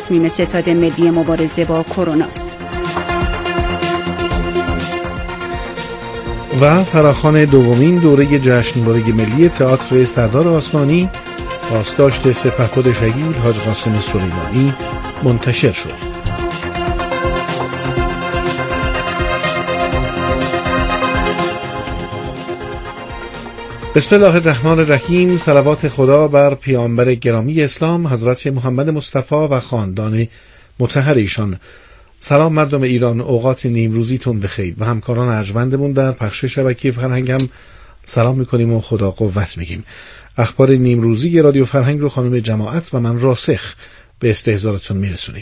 تصمیم ستاد ملی مبارزه با کرونا است. و فراخوان دومین دوره جشنواره ملی تئاتر سردار آسمانی پاسداشت سپهبد شهید حاج قاسم سلیمانی منتشر شد. بسم الله الرحمن الرحیم. صلوات خدا بر پیامبر گرامی اسلام حضرت محمد مصطفی و خاندان مطهر ایشان. سلام مردم ایران، اوقات نیمروزیتون بخیر. و همکاران ارجمندمون در پخش شبکه فرهنگ هم سلام میکنیم و خدا قوت میگیم. اخبار نیمروزی رادیو فرهنگ رو خانم جماعت و من راسخ به استحضارتون میرسونیم.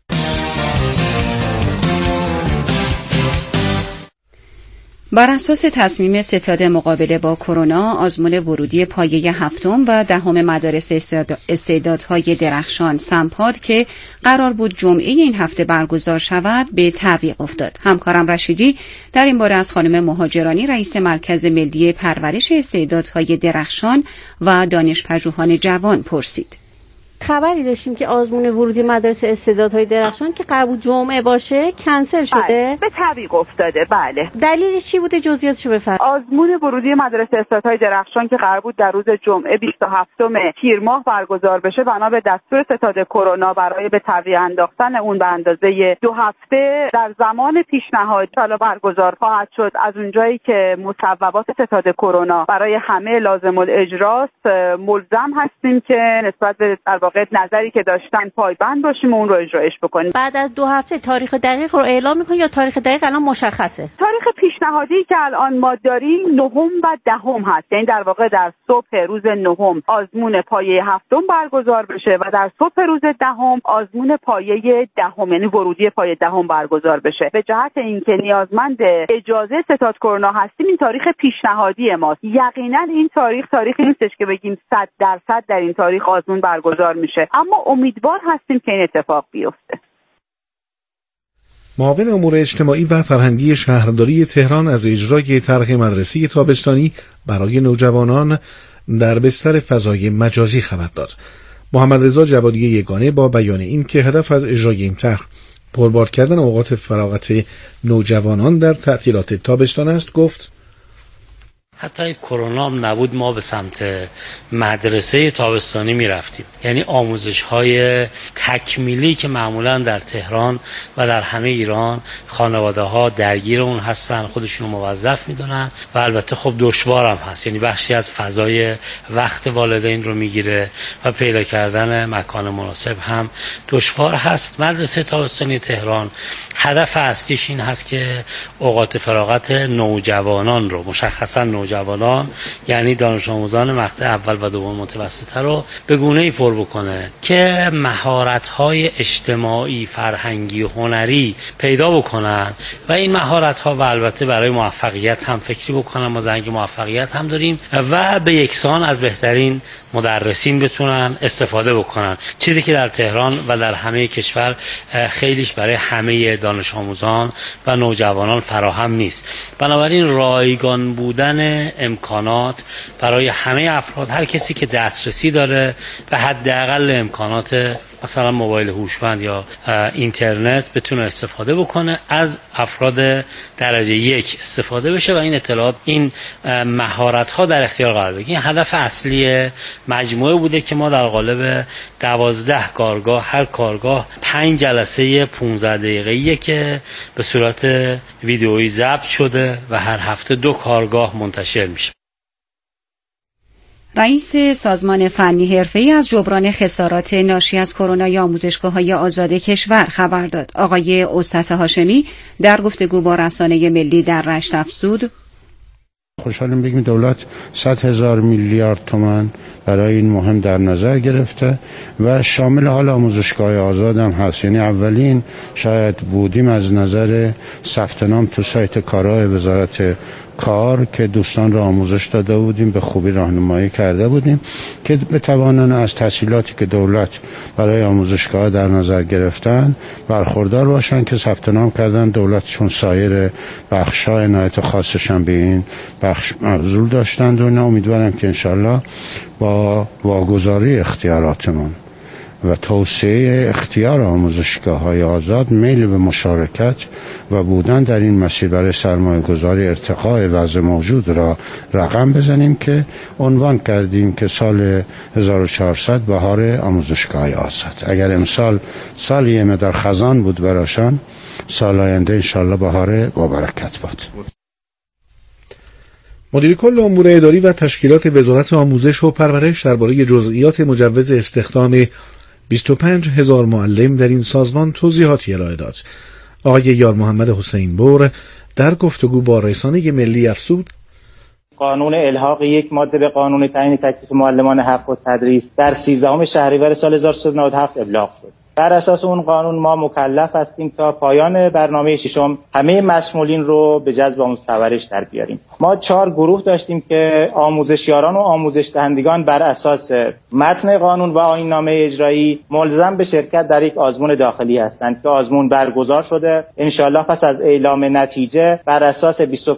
بر اساس تصمیم ستاد مقابله با کرونا، آزمون ورودی پایه 7 و 10 مدارس استعدادهای درخشان سمپاد که قرار بود جمعه این هفته برگزار شود به تعویق افتاد. همکارم رشیدی در این باره از خانم مهاجرانی رئیس مرکز ملی پرورش استعدادهای درخشان و دانش‌پژوهان جوان پرسید. خبری داشتیم که آزمون ورودی مدرسه استعدادهای درخشان که قرار بود جمعه باشه کنسل شده، به تعویق افتاده. بله. دلیلش چی بوده؟ جزئیاتشو بفرمایید. آزمون ورودی مدرسه استعدادهای درخشان که قرار بود در روز جمعه 27 تیر ماه برگزار بشه، بنا به دستور ستاد کرونا برای به تعویق انداختن اون به اندازه 2 هفته در زمان پیشنهاد حالا برگزار خواهد شد. از اونجایی که مصوبات ستاد کرونا برای همه لازم الاجراست، ملزم هستیم که نسبت به نظری که داشتن پایبند باشیم و اون رو اجرایش بکنیم. بعد از 2 هفته تاریخ دقیق رو اعلام می‌کنید یا تاریخ دقیق الان مشخصه؟ تاریخ پیشنهادی که الان ما داریم 9 و 10 هست. یعنی در واقع در صبح روز 9 آزمون پایه 7 برگزار بشه و در صبح روز 10 آزمون پایه 10 یعنی ورودی پایه 10 برگزار بشه. به جهت اینکه نیازمند اجازه ستاد کرونا هستیم، این تاریخ پیشنهادی ماست. یقینا این تاریخی نیستش که بگیم 100% در این تاریخ آزمون برگزار میشه، اما امیدوار هستیم که این اتفاق بیفته. معاون امور اجتماعی و فرهنگی شهرداری تهران از اجرای طرح مدرسه تابستانی برای نوجوانان در بستر فضای مجازی خبر داد. محمد رضا جوادی یگانه با بیان این که هدف از اجرای این طرح پربار کردن اوقات فراغت نوجوانان در تعطیلات تابستان است، گفت حتی کرونا هم نبود ما به سمت مدرسه تابستانی می رفتیم. یعنی آموزش های تکمیلی که معمولا در تهران و در همه ایران خانواده ها درگیر اون هستن، خودشون رو موظف می دونن و البته خب دشوار هم هست. یعنی بخشی از فضای وقت والدین رو می گیره و پیدا کردن مکان مناسب هم دشوار هست. مدرسه تابستانی تهران هدف اصلیش این هست که اوقات فراغت نوجوانان رو، مشخصا نوجوانان یعنی دانش آموزان مقطع اول و دوم متوسطه رو به گونه‌ای پر بکنه که مهارت‌های اجتماعی، فرهنگی و هنری پیدا بکنن و این مهارت‌ها و البته برای موفقیت هم فکری بکنن. ما زنگ موفقیت هم داریم و به یکسان از بهترین مدرسین بتونن استفاده بکنن، چیزی که در تهران و در همه کشور خیلیش برای همه دانش آموزان و نوجوانان فراهم نیست. بنابراین رایگان بودن امکانات برای همه افراد، هر کسی که دسترسی داره به حداقل امکانات مثلا موبایل هوشمند یا اینترنت بتونه استفاده بکنه، از افراد درجه 1 استفاده بشه و این اطلاعات، این مهارت ها در اختیار قرار بگیره. هدف اصلی مجموعه بوده که ما در قالب 12 کارگاه، هر کارگاه 5 جلسه 15 دقیقه‌ایه که به صورت ویدئویی ضبط شده و هر هفته 2 کارگاه منتشر میشه. رئیس سازمان فنی حرفه‌ای از جبران خسارات ناشی از کرونا آموزشگاه‌های آزاد کشور خبر داد. آقای استاد هاشمی در گفتگو با رسانه ملی در رشت افزود: خوشحالیم بگیم دولت 100,000 میلیارد تومان برای این مهم در نظر گرفته و شامل حال آموزشگاه آزاد هم هست. یعنی اولین شاید بودیم از نظر ثبت نام تو سایت کارهای وزارت کار که دوستان را آموزش داده بودیم، به خوبی راهنمایی کرده بودیم که بتوانند از تسهیلاتی که دولت برای آموزشگاه در نظر گرفتن برخوردار باشن که ثبت نام کردن. دولت چون سایر بخش‌ها عنایت خاصش هم به این بخش مبذول داشتند و امیدوارم که انشالله با واگذاری اختیاراتمون و توسعه اختیار آموزشگاه‌های آزاد میل به مشارکت و بودن در این مسیر برای سرمایه‌گذاری ارتقاء وضع موجود را رقم بزنیم که عنوان کردیم که سال 1400 بهار آموزشگاه‌های آزاد. اگر امسال سالی در خزان بود براشان، سال آینده انشالله بهار با برکت باد. مدیر کل امور اداری و تشکیلات وزارت آموزش و پرورش درباره جزئیات مجوز استخدام 25,000 معلم در این سازمان توضیحاتی ارائه داد. آقای یار محمد حسین بور در گفتگو با رسانه ملی افزود: قانون الحاق یک ماده به قانون تعیین تکلیف معلمان حق التدریس در 13 شهریور سال 1397 ابلاغ شد. بر اساس اون قانون ما مکلف هستیم تا پایان برنامه ششم همه مسئولین رو به جذب آموزش پرورش در بیاریم. ما 4 گروه داشتیم که آموزشیاران و آموزش دهندگان بر اساس متن قانون و آیین‌نامه اجرایی ملزم به شرکت در یک آزمون داخلی هستند که آزمون برگزار شده. انشالله پس از اعلام نتیجه بر اساس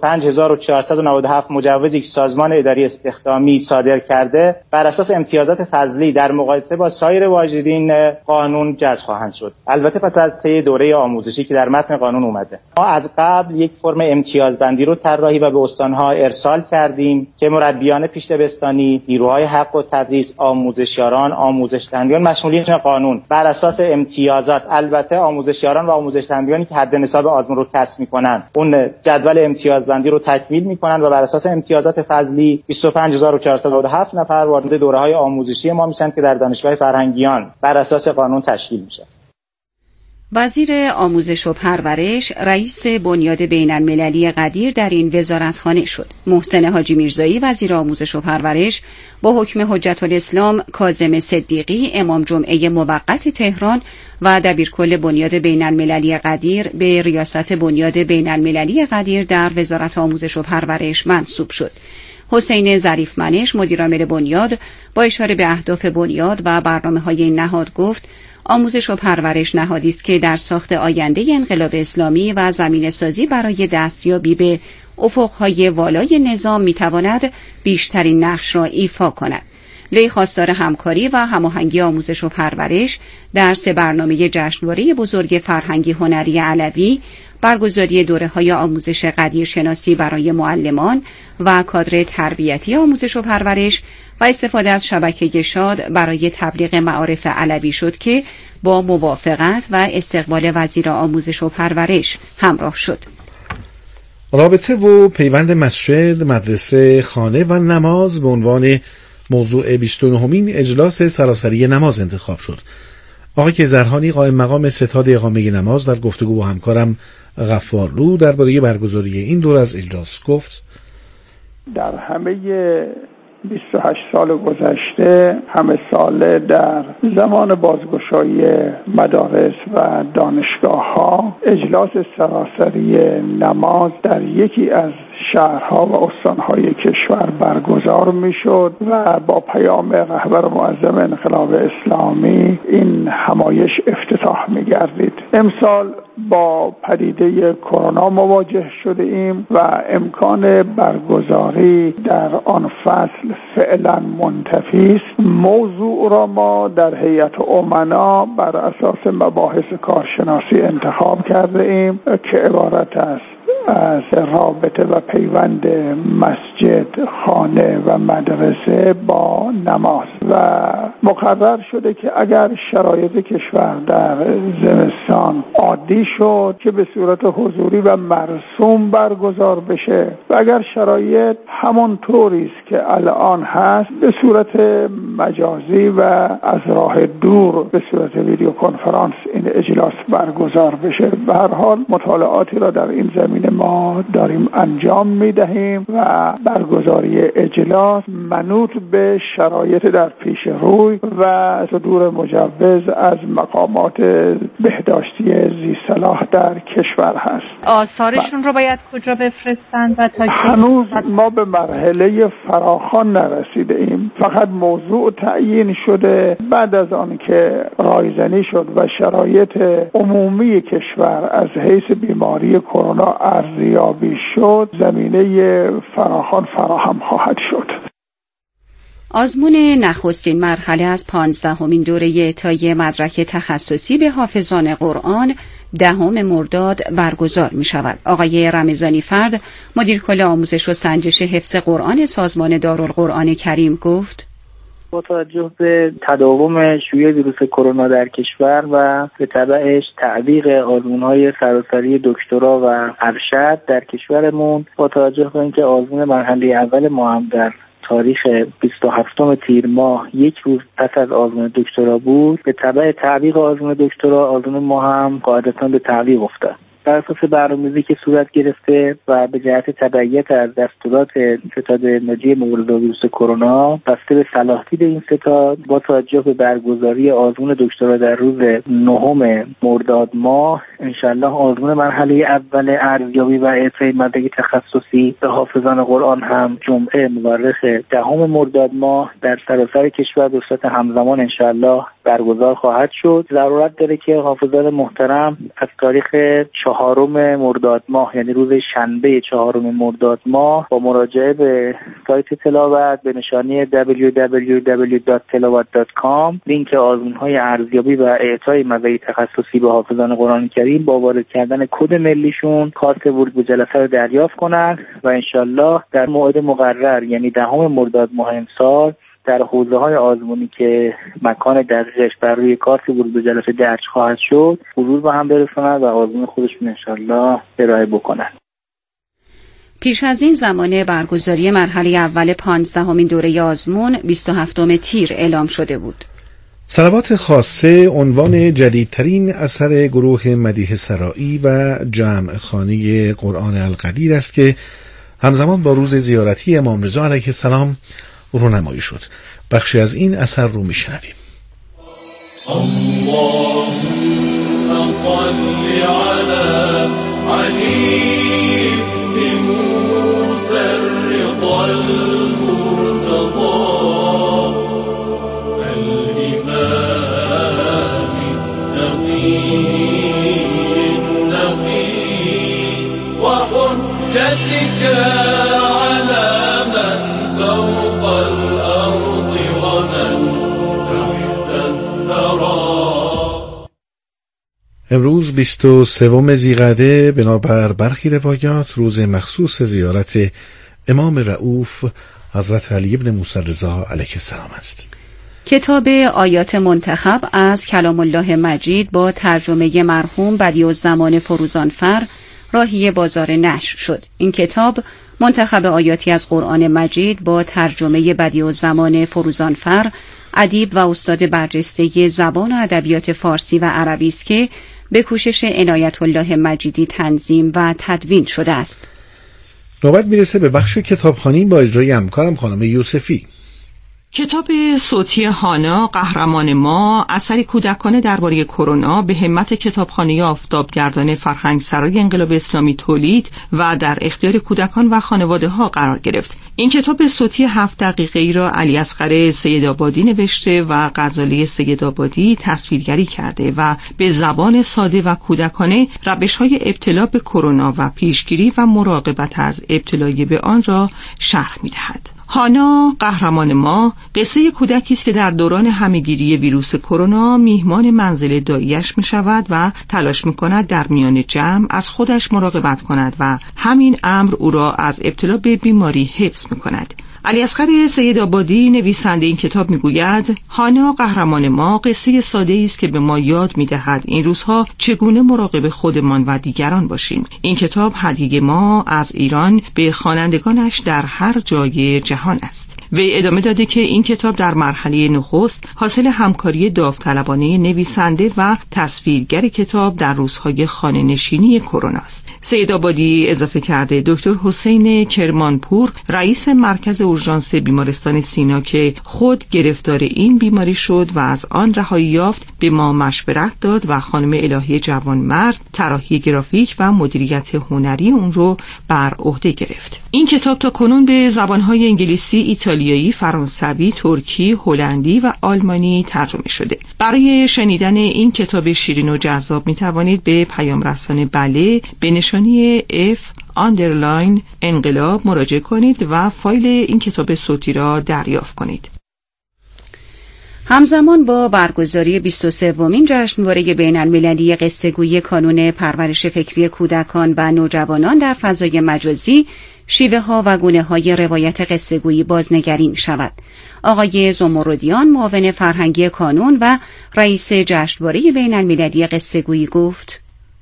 25497 مجوزی که سازمان اداری استخدامی صادر کرده بر اساس امتیازات فضلی در مقایسه با سایر واجدین قانون جذب خواهند شد. البته پس از طی دوره آموزشی که در متن قانون اومده. ما از قبل یک فرم امتیازبندی رو طراحی و به استان‌ها ارسال کردیم که مربیان پیش دبستانی، نیروهای حق التدریس، آموزشیاران، آموزش دهندگان مسئولین قانون بر اساس امتیازات، البته آموزشیاران و آموزش دهندگانی که حد نصاب آزمون رو کسب می‌کنن، اون جدول امتیازبندی رو تکمیل می‌کنن و بر اساس امتیازات فضلی 25497 نفر وارد دوره‌های آموزشی ما میشن که در دانشگاه فرهنگیان بر اساس قانون تشکیل میشه. وزیر آموزش و پرورش رئیس بنیاد بین‌المللی قدیر در این وزارتخانه شد. محسن حاجی میرزایی وزیر آموزش و پرورش با حکم حجت الاسلام کاظم صدیقی امام جمعه موقت تهران و دبیرکل بنیاد بین‌المللی قدیر به ریاست بنیاد بین‌المللی قدیر در وزارت آموزش و پرورش منصوب شد. حسین ظریفمنش مدیرعامل بنیاد با اشاره به اهداف بنیاد و برنامه‌های این نهاد گفت: آموزش و پرورش نهادی است که در ساخت آینده انقلاب اسلامی و زمینه‌سازی برای دستیابی به افق‌های والای نظام می‌تواند بیشترین نقش را ایفا کند. وی خواستار همکاری و هماهنگی آموزش و پرورش در 3 برنامه جشنواره بزرگ فرهنگی هنری علوی، برگزاری دوره‌های آموزش قدیرشناسی برای معلمان و کادر تربیتی آموزش و پرورش و استفاده از شبکه شاد برای تبلیغ معارف علوی شد که با موافقت و استقبال وزیر آموزش و پرورش همراه شد. رابطه و پیوند مسجد، مدرسه، خانه و نماز به عنوان موضوع 29مین اجلاس سراسری نماز انتخاب شد. آقای زرهانی قائم مقام ستاد اقامه نماز در گفتگو با همکارم غفارلو درباره برگزاری این دور از اجلاس گفت: در همه 28 سال گذشته همه ساله در زمان بازگشایی مدارس و دانشگاه‌ها اجلاس سراسری نماز در یکی از شهرها و استانهای کشور برگزار میشد و با پیام رهبر معظم انقلاب اسلامی این همایش افتتاح میگردید. امسال با پدیده کرونا مواجه شده ایم و امکان برگزاری در آن فصل فعلا منتفی است. موضوع را ما در هیئت امنا بر اساس مباحث کارشناسی انتخاب کرده ایم که عبارت است از رابطه و پیوند مسجد، خانه و مدرسه با نماز و مقرر شده که اگر شرایط کشور در زمستان عادی شد که به صورت حضوری و مرسوم برگزار بشه و اگر شرایط همون طوری است که الان هست به صورت مجازی و از راه دور به صورت ویدیو کنفرانس این اجلاس برگزار بشه. به هر حال مطالعاتی را در این زمینه ما داریم انجام میدهیم و برگزاری اجلاس منوط به شرایط در پیش روی و صدور مجوز از مقامات بهداشتی ذی صلاح در کشور هست. آثارشون رو باید کجا بفرستند و تا هنوز ما به مرحله فراخوان نرسیده ایم. فقط موضوع تعیین شده بعد از آن که رایزنی شد و شرایط عمومی کشور از حیث بیماری کرونا ارزیابی شد زمینه فراخوان فراهم خواهد شد. آزمون نخستین مرحله از 15مین دوره اعطای مدرک تخصصی به حافظان قرآن 10 مرداد برگزار می شود. آقای رمضانی فرد، مدیر کل آموزش و سنجش حفظ قرآن سازمان دارالقرآن کریم گفت: با توجه به تداوم شیوع ویروس کرونا در کشور و به تبعش تعویق آزمون‌های سراسری دکترا و ارشد در کشورمون، با توجه به اینکه آزمون مرحله اول ما هم در تاریخ 27 تیر ماه یک روز پس از آزمون دکترا بود، به تبع تعویق آزمون دکترا آزمون ما هم قاعدتاً به تعویق افتاد. بر اساس برنامه‌ریزی که صورت گرفته و به جهت تبعیت از دستورات ستاد ملی مبارزه با ویروس کرونا بسته به صلاح‌دید این ستاد، با توجه به برگزاری آزمون دکترا در روز 9 مرداد ماه، انشالله آزمون مرحله اول ارزیابی و اعطای مدرک تخصصی به حافظان قرآن هم جمعه مورخ 10 مرداد ماه در سراسر کشور به صورت همزمان انشالله برگزار خواهد شد. ضرورت داره که حافظان محترم از تاریخ 4 مرداد ماه، یعنی روز شنبه 4 مرداد ماه، با مراجعه به سایت تلاوت به نشانی www.tilawat.com لینک آزمون‌های ارزیابی و اعطای مدرک تخصصی به حافظان قرآن کریم با وارد کردن کد ملیشون کارت ورود به جلسه رو دریافت کنند و انشالله در موعد مقرر، یعنی 10 مرداد ماه امسال، در حوزه‌های آزمونی که مکان دقیقش بر روی کارت ورود به جلسه درج خواهد شد حضور به هم برسونند و آزمون خودشون انشالله ارائه بکنند. پیش از این زمان برگزاری مرحله اول 15مین دوره آزمون 27 تیر اعلام شده بود. صلوات خاصه عنوان جدیدترین اثر گروه مدیح سرایی و جمع خانه قرآن القدیر است که همزمان با روز زیارتی امام رضا علیه السلام رونمایی شد. بخشی از این اثر رو میشنویم. اللهم صل علی علی بموسی الرضا المرتضى الامام التقی النقی و حجتك على من فوق الأرض ومن تحت الثرى. امروز 23 ذی‌قعده بنابر برخی روایات روز مخصوص زیارت امام رؤوف حضرت علی بن موسی الرضا علیه السلام است. کتاب آیات منتخب از کلام الله مجید با ترجمه مرحوم بدیع‌الزمان فروزانفر راهی بازار نشر شد. این کتاب منتخب آیاتی از قرآن مجید با ترجمه بدیع‌الزمان فروزانفر، ادیب و استاد برجسته زبان و ادبیات فارسی و عربی است که به کوشش عنایت الله مجیدی تنظیم و تدوین شده است. نوبت میرسه به بخش کتابخوانی با اجرای همکارم خانم یوسفی. کتاب صوتی هانا قهرمان ما، اثری کودکانه درباره کرونا، به همت کتابخانه آفتابگردان فرهنگسرای انقلاب اسلامی تولید و در اختیار کودکان و خانواده ها قرار گرفت. این کتاب صوتی 7 دقیقه‌ای را علی اصغر سیدآبادی نوشته و غزاله سیدآبادی تصویرگری کرده و به زبان ساده و کودکانه روش‌های ابتلا به کرونا و پیشگیری و مراقبت از ابتلای به آن را شرح می‌دهد. هانا قهرمان ما قصه کودکی است که در دوران همه‌گیری ویروس کرونا میهمان منزل دایی‌اش می‌شود و تلاش می‌کند در میان جمع از خودش مراقبت کند و همین امر او را از ابتلا به بیماری حفظ می‌کند. علی اصغر سیدآبادی نویسنده این کتاب میگوید هانا قهرمان ما قصه ساده‌ای است که به ما یاد می‌دهد این روزها چگونه مراقب خودمان و دیگران باشیم. این کتاب هدیه ما از ایران به خوانندگانش در هر جای جهان است. وی ادامه داده که این کتاب در مرحله نخست حاصل همکاری داوطلبانه نویسنده و تصویرگر کتاب در روزهای خانه‌نشینی کرونا است. سیدآبادی اضافه کرده دکتر حسین کرمانپور رئیس مرکز اورژانس بیمارستان سینا که خود گرفتار این بیماری شد و از آن رهایی یافت به ما مشورت داد و خانم الهی جوانمرد طراحی گرافیک و مدیریت هنری اون رو بر عهده گرفت. این کتاب تا کنون به زبانهای انگلیسی، ایتالیایی، فرانسوی، ترکی، هلندی و آلمانی ترجمه شده. برای شنیدن این کتاب شیرین و جذاب می توانید به پیام رسان بله به نشانی انقلاب مراجعه کنید و فایل این کتاب صوتی را دریافت کنید. همزمان با برگزاری 23مین جشنواره بین‌المللی قصه‌گویی کانون پرورش فکری کودکان و نوجوانان در فضای مجازی، شیوه‌ها و گونه‌های روایت قصه‌گویی بازنگری شود. آقای زمردیان، معاون فرهنگی کانون و رئیس جشنواره بین‌المللی قصه‌گویی گفت: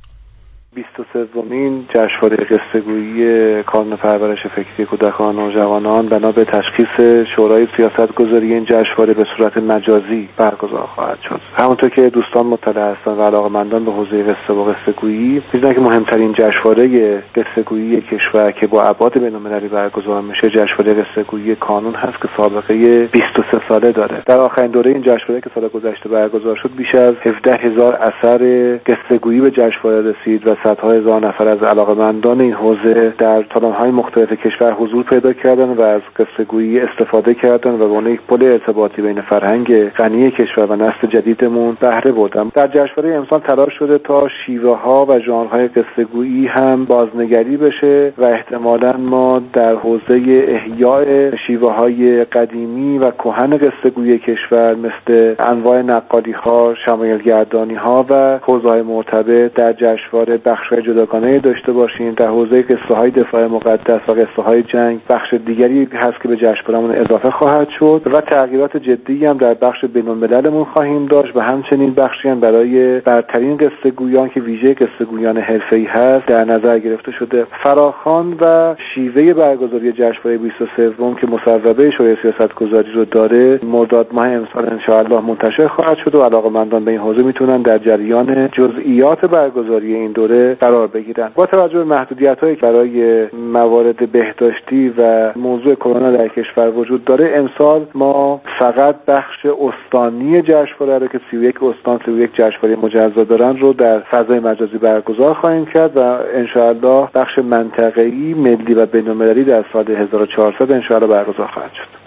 23مین جشنواره قصه‌گویی کانون پرورش فکری کودکان و نوجوانان بنا به تشخیص شورای سیاستگذاری این جشنواره به صورت مجازی برگزار خواهد شد. همونطور که دوستان مطلع هستند و علاقه‌مندان به حوزه قصه و قصه‌گویی می‌دونن که مهمترین جشنواره قصه‌گویی کشور که با ابعاد بین‌المللی برگزار میشه جشنواره قصه‌گویی کانون هست که سابقه 23 ساله داره. در آخرین دوره این جشنواره که سال گذشته برگزار شد بیش از 17000 اثر قصه‌گویی به جشنواره رسید و صدها هزار نفر از علاقه‌مندان این حوزه در تالارهای مختلف کشور حضور پیدا کردن و از قصه‌گویی استفاده کردن و به عنوان یک پل ارتباطی بین فرهنگ غنی کشور و نسل جدیدمون بهره بردن. در جشنواره امسال تلاش شده تا شیوه‌ها و ژانرهای قصه‌گویی هم بازنگری بشه و احتمالاً ما در حوزه احیاء شیوه‌های قدیمی و کهن قصه‌گویی کشور مثل انواع نقالی‌ها، شمایل‌گردانی‌ها و حوزه‌های مرتبط در جشنواره بخش‌های جداگانه داشته باشیم. در حوزه قصه‌های دفاع مقدس و قصه‌های جنگ بخش دیگری هست که به جشنوارهمون اضافه خواهد شد و تغییرات جدی هم در بخش بین‌المللمون خواهیم داشت و همچنین بخشی هم برای برترین قصه‌گویان که ویژه قصه‌گویان حرفه‌ای هست در نظر گرفته شده. فراخوان و شیوه برگزاری جشنواره 23 که مصوبه شورای سیاستگذاری رو داره مرداد ماه امسال ان شاء الله منتشر خواهد شد و علاقه‌مندان به این حوزه میتونن در جریان جزئیات برگزاری این دوره قرار بگیرن. با توجه به محدودیت‌هایی که برای موارد بهداشتی و موضوع کرونا در کشور وجود داره، امسال ما فقط بخش استانی جشنواره رو که 31 استان 31 جشنواره مجزا دارن رو در فضای مجازی برگزار خواهیم کرد و ان شاء الله بخش منطقه‌ای، ملی و بین‌المللی در سال 1400 ان شاء الله برگزار خواهد شد.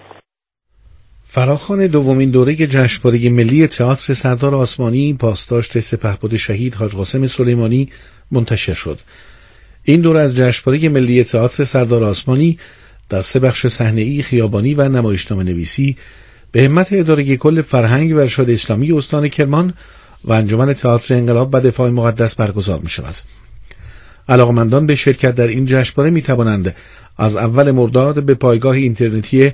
فراخوان دومین دوره جشنواره ملی تئاتر سردار آسمانی پاسداشت سپهبد شهید حاج قاسم سلیمانی منتشر شد. این دوره از جشنواره ملی تئاتر سردار آسمانی در 3 بخش صحنه‌ای، خیابانی و نمایشنامه‌نویسی به همت اداره کل فرهنگ و ارشاد اسلامی استان کرمان و انجمن تئاتر انقلاب و دفاع مقدس برگزار می شود. علاقه‌مندان به شرکت در این جشنواره می توانند از اول مرداد به پایگاه اینترنتی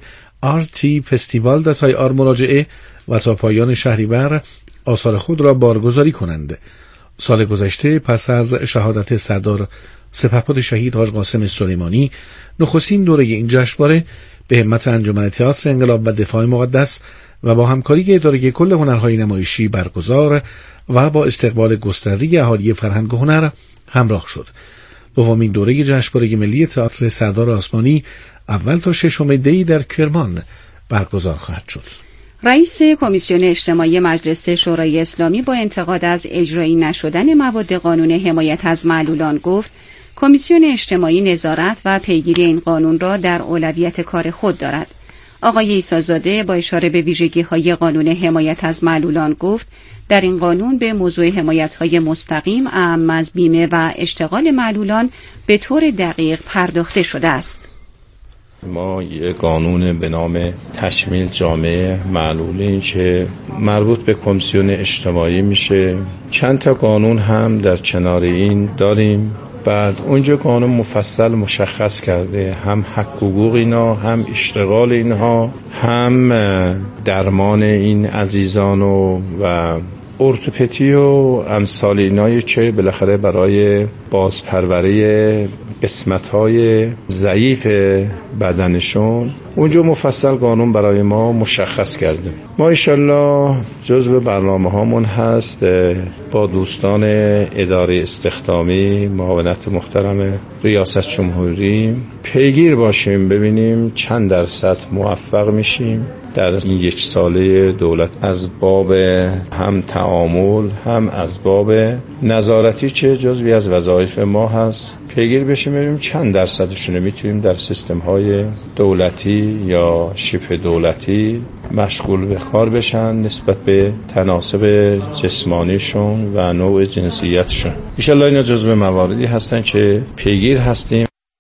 rtfestival.ir مراجعه و تا پایان شهریور آثار خود را بارگذاری کنند. سال گذشته پس از شهادت سردار سپهبد شهید حاج قاسم سلیمانی، نخستین دوره این جشنواره به همت انجمن تئاتر انقلاب و دفاع مقدس و با همکاری اداره کل هنرهای نمایشی برگزار و با استقبال گسترده اهالی فرهنگ و هنر همراه شد. دومین دوره جشنواره ملی تئاتر سردار آسمانی اول تا 6 دی در کرمان برگزار خواهد شد. رئیس کمیسیون اجتماعی مجلس شورای اسلامی با انتقاد از اجرایی نشدن مواد قانون حمایت از معلولان گفت کمیسیون اجتماعی نظارت و پیگیری این قانون را در اولویت کار خود دارد. آقای عیسی‌زاده با اشاره به ویژگی‌های قانون حمایت از معلولان گفت در این قانون به موضوع حمایت‌های مستقیم اعم از بیمه و اشتغال معلولان به طور دقیق پرداخته شده است. ما یک قانون به نام تشمیل جامعه معلولین که مربوط به کمیسیون اجتماعی میشه. چند تا قانون هم در کنار این داریم. بعد اونجا قانون مفصل مشخص کرده هم حق حقوق اینا، هم اشتغال اینها، هم درمان این عزیزان و ارتوپدی و امثال اینایی که بالاخره برای بازپروری قسمت‌های ضعیف بدنشون اونجا مفصل قانون برای ما مشخص کرده. ما انشالله جزو برنامه هامون هست با دوستان اداره استخدامی، معاونت محترم ریاست جمهوری پیگیر باشیم، ببینیم چند درصد موفق میشیم در این 1 ساله دولت از باب هم تعامل هم از باب نظارتی که جزوی از وظایف ما هست پیگیر بشیم، ببینیم چند درصدشون میتونیم در سیستم های دولتی یا شبه دولتی مشغول به کار بشن نسبت به تناسب جسمانیشون و نوع جنسیتشون. ان شاء الله اینا جزو مواردی هستن که پیگیر هستیم.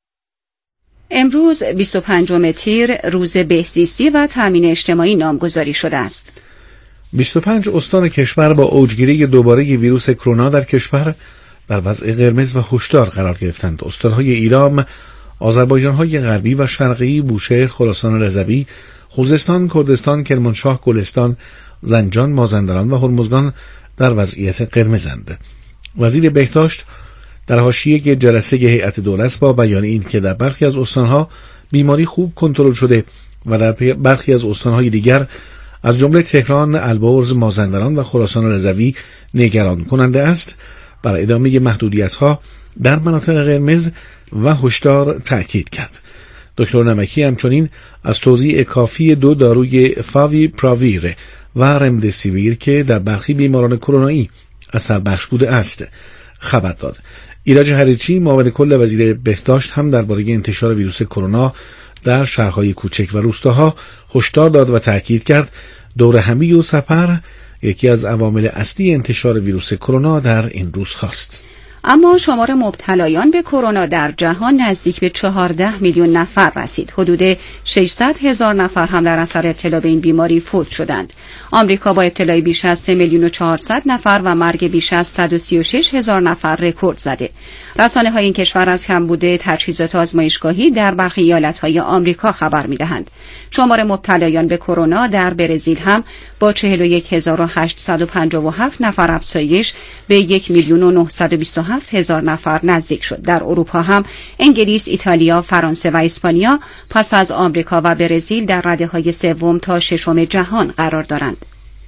امروز 25 تیر روز بهزیستی و تامین اجتماعی نامگذاری شده است. 25 استان کشور با اوجگیری دوباره ویروس کرونا در کشور در وضع قرمز و هشدار قرار گرفتند. استان‌های ایلام، آذربایجان‌های غربی و شرقی، بوشهر، خراسان رضوی، خوزستان، کردستان، کرمانشاه، گلستان، زنجان، مازندران و هرمزگان در وضعیت قرمزند. وزیر بهداشت در حاشیه جلسه هیئت دولت با بیان این که در برخی از استان‌ها بیماری خوب کنترل شده و در برخی از استان‌های دیگر از جمله تهران، البرز، مازندران و خراسان رضوی نگران کننده است، بر ادامه محدودیت‌ها در مناطق قرمز و هشدار تأکید کرد. دکتر نمکی همچنین از توزیع کافی 2 داروی فاوی پراویر و رمدسیویر که در برخی بیماران کرونایی اثر بخش بوده است خبر داد. ایرج حریچی معاون کل وزیر بهداشت هم درباره انتشار ویروس کرونا در شهرهای کوچک و روستاها هشدار داد و تأکید کرد دور همی و سپر یکی از عوامل اصلی انتشار ویروس کرونا در این روز خواست. اما شمار مبتلایان به کرونا در جهان نزدیک به 14 میلیون نفر رسید. حدود 600,000 نفر هم در اثر ابتلا به این بیماری فوت شدند. آمریکا با ابتلای بیش از 3,400,000 نفر و مرگ بیش از 136,000 نفر رکورد زده. رسانه‌های این کشور از کمبود تجهیزات آزمایشگاهی در برخی ایالت‌های آمریکا خبر می‌دهند. شمار مبتلایان به کرونا در برزیل هم با 41,857 نفر افزایش به 1,927,000 نفر نزدیک شد. در اروپا هم انگلیس، ایتالیا، فرانسه و اسپانیا پس از آمریکا و برزیل در رده‌های سوم تا ششم جهان قرار دارند.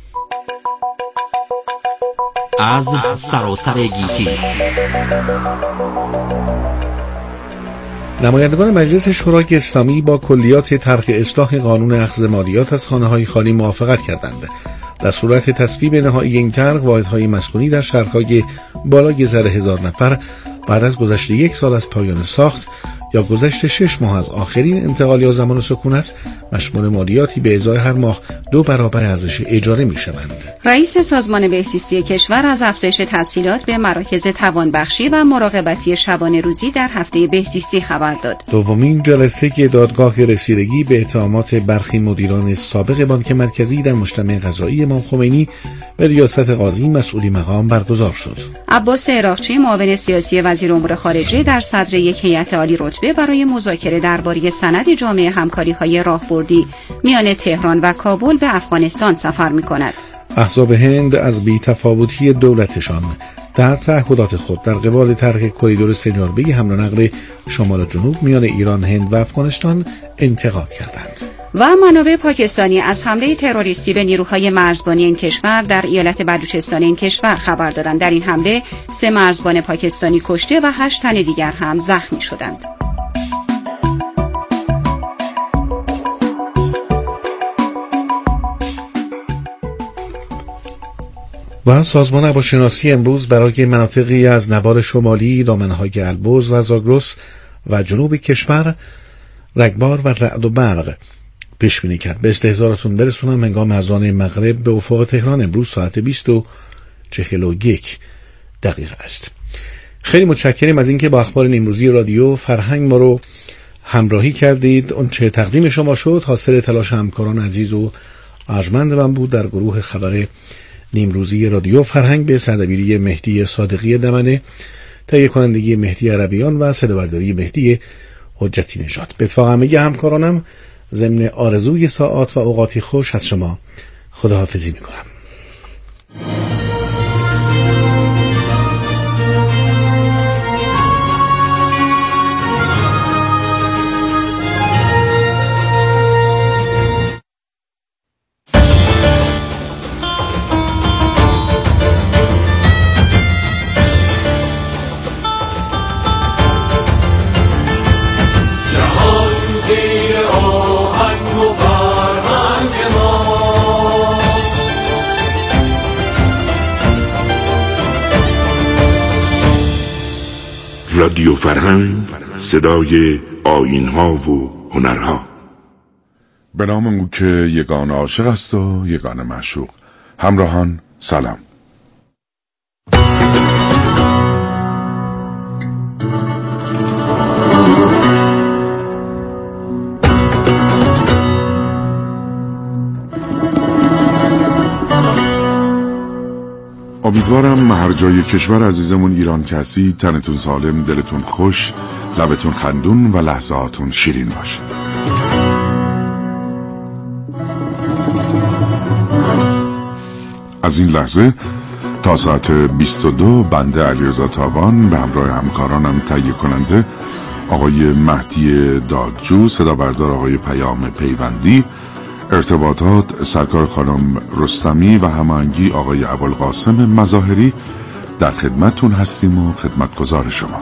از سراسر گیتی نمایندگان مجلس شورای اسلامی با کلیات طرح اصلاح قانون اخذ مالیات از خانه‌های خالی موافقت کردند. در صورت تصویب نهایی این طرح، واحدهای مسکونی در شهرهای بالای زر 1000 نفر بعد از گذشت 1 سال از پایان ساخت یا گذشت 6 ماه از آخرین انتقال یا زمان سکونت مشمول مالیاتی به ازای هر ماه 2 برابر ارزش اجاره می‌شوند. رئیس سازمان بهزیستی کشور از افزایش تسهیلات به مراکز توانبخشی و مراقبتی شبانه روزی در هفته بهزیستی خبر داد. دومین جلسه دادگاه رسیدگی به اتهامات برخی مدیران سابق بانک مرکزی در مجتمع قضایی امام خمینی به ریاست قاضی مسئولی مقام برگزار شد. عباس عراقچی معاون سیاسی وزیر امور خارجه در صدر یک هیئت عالی رتبه برای مذاکره درباره سند جامع همکاری‌های راهبردی میان تهران و کابل به افغانستان سفر می‌کند. احزاب هند از بی‌تفاوتی دولتشان در تعهدات خود در قبال طرح کریدور سه‌جانبه حمل و نقل شمال و جنوب میان ایران، هند و افغانستان انتقاد کردند. و منابع پاکستانی از حمله تروریستی به نیروهای مرزبانی این کشور در ایالت بلوچستان این کشور خبر دادند. در این حمله 3 مرزبان پاکستانی کشته و 8 تن دیگر هم زخمی شدند. و سازمان هواشناسی امروز برای مناطقی از نوار شمالی، دامنه‌های البرز و زاگرس و جنوب کشور رگبار و رعد و برق پیش بینی کرد. به استحضارتون برسونم هنگام اذان مغرب به افق تهران امروز ساعت 20:41 است. خیلی متشکریم از اینکه با اخبار امروزی رادیو فرهنگ ما رو همراهی کردید. اون چه تقدیم شما شد حاصل تلاش همکاران عزیز و ارجمند من بود. در گروه خبر نیمروزی رادیو فرهنگ به سردبیری مهدی صادقی دمنه، تهیه کنندگی مهدی عربیان و صدابرداری مهدی حجتی نژاد. به اتفاق همه همکارانم ضمن آرزوی ساعات و اوقاتی خوش از شما خداحافظی میکنم. رادیو فرهنگ، صدای آیین‌ها و هنرها. به نام او که یگانه عاشق است و یگانه معشوق. همراهان سلام. امیدوارم هر جای کشور عزیزمون ایران که هستید تنتون سالم، دلتون خوش، لبتون خندون و لحظاتون شیرین باشه. از این لحظه تا ساعت 22 بنده علیرضا تابان به همراه همکارانم تهیه کننده آقای مهدی دادجو، صدا بردار آقای پیام پیوندی، ارتباطات سرکار خانم رستمی و هماهنگی آقای ابوالقاسم مظاهری در خدمتتون هستیم و خدمتگزار شما.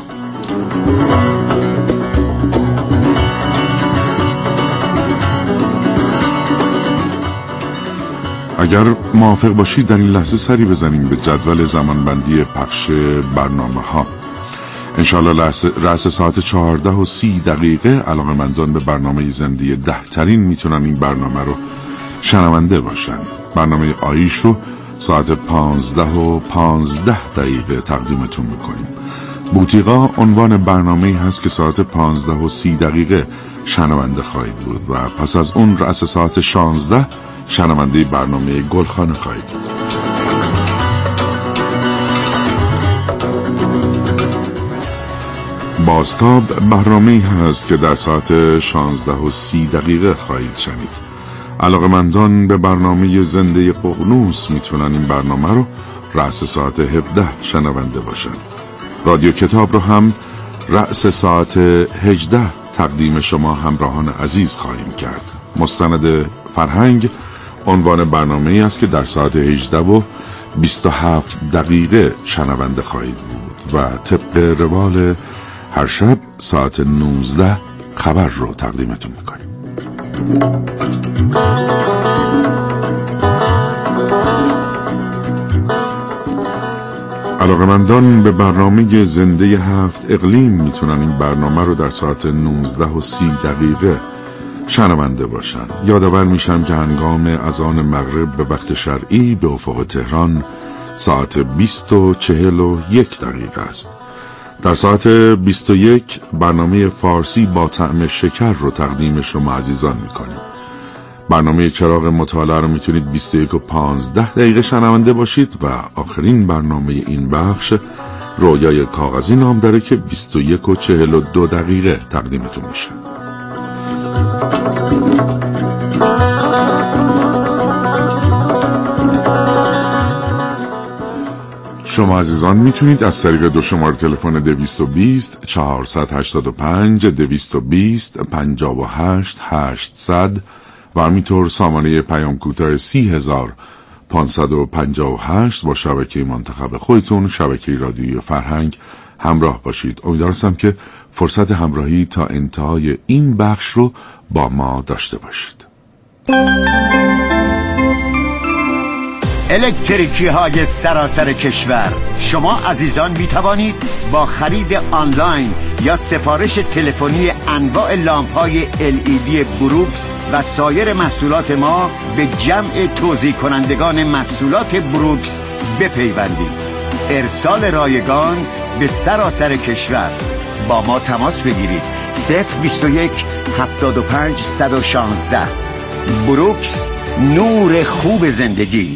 اگر موافق باشید در این لحظه سری بزنیم به جدول زمانبندی پخش برنامه ها. انشالله رأس ساعت 14:30 علاقه‌مندان به برنامه زنده 10 ترین میتونن این برنامه رو شنونده باشن. برنامه آیش رو ساعت 15:15 تقدیمتون میکنیم. بوتیقا عنوان برنامه هست که ساعت 15:30 شنونده خواهید بود و پس از اون رأس ساعت 16 شنونده برنامه گلخانه خواهید بود. بازتاب برنامه‌ای هست که در ساعت 16:30 خواهید شنید. علاقه‌مندان به برنامه زنده ققنوس میتونن این برنامه رو رأس ساعت 17 شنونده باشن. رادیو کتاب رو هم رأس ساعت 18 تقدیم شما همراهان عزیز خواهیم کرد. مستند فرهنگ عنوان برنامه‌ای است که در ساعت 18:27 شنونده خواهید بود و طبق روال هر شب ساعت 19 خبر رو تقدیمتون میکنیم. علاقه‌مندان به برنامه زنده 7 اقلیم میتونن این برنامه رو در ساعت 19:30 شنونده باشن. یادآور میشم که هنگام اذان مغرب به وقت شرعی به افق تهران ساعت 20:41 است. در ساعت 21 برنامه فارسی با طعم شکر رو تقدیم شما عزیزان میکنیم. برنامه چراغ مطالعه رو میتونید 21:15 شنونده باشید و آخرین برنامه این بخش رویای کاغذی نام داره که 21:42 تقدیمتون میشه. شما عزیزان میتونید از طریق دو شماره تلفن 220 485 220 58 800 و همینطور سامانه پیام کوتاه 30558 با شبکه منتخب خودتون، شبکه رادیویی فرهنگ همراه باشید. امیدوارم که فرصت همراهی تا انتهای این بخش رو با ما داشته باشید. الکتریکی های سراسر کشور، شما عزیزان می توانید با خرید آنلاین یا سفارش تلفنی انواع لامپ های LED بروکس و سایر محصولات ما به جمع توزیع کنندگان محصولات بروکس بپیوندید. ارسال رایگان به سراسر کشور. با ما تماس بگیرید 021 75 116. بروکس، نور خوب زندگی.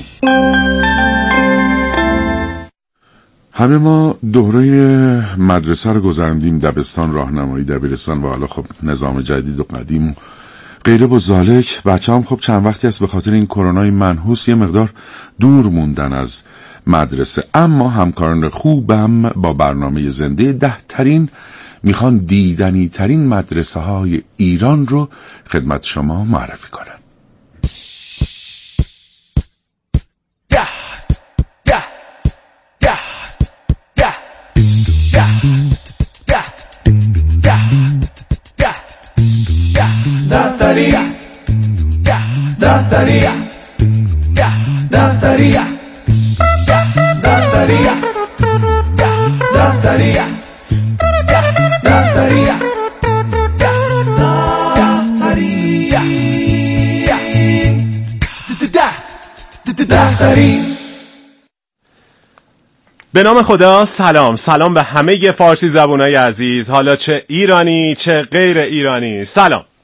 همه ما دوره مدرسه رو گذراندیم، دبستان، راهنمایی، دبیرستان و حالا خب نظام جدید و قدیم غیره و ذالک. بچه هم خب چند وقتی است به خاطر این کرونای منحوس یه مقدار دور موندن از مدرسه، اما همکاران خوبم با برنامه زنده 10 ترین میخوان دیدنی ترین مدرسه های ایران رو خدمت شما معرفی کنن. Daftaria, daftaria, daftaria, daftaria, daftaria, daftaria, daftaria. به نام خدا. سلام به همه فارسی زبونای عزیز، حالا چه ایرانی چه غیر ایرانی. سلام.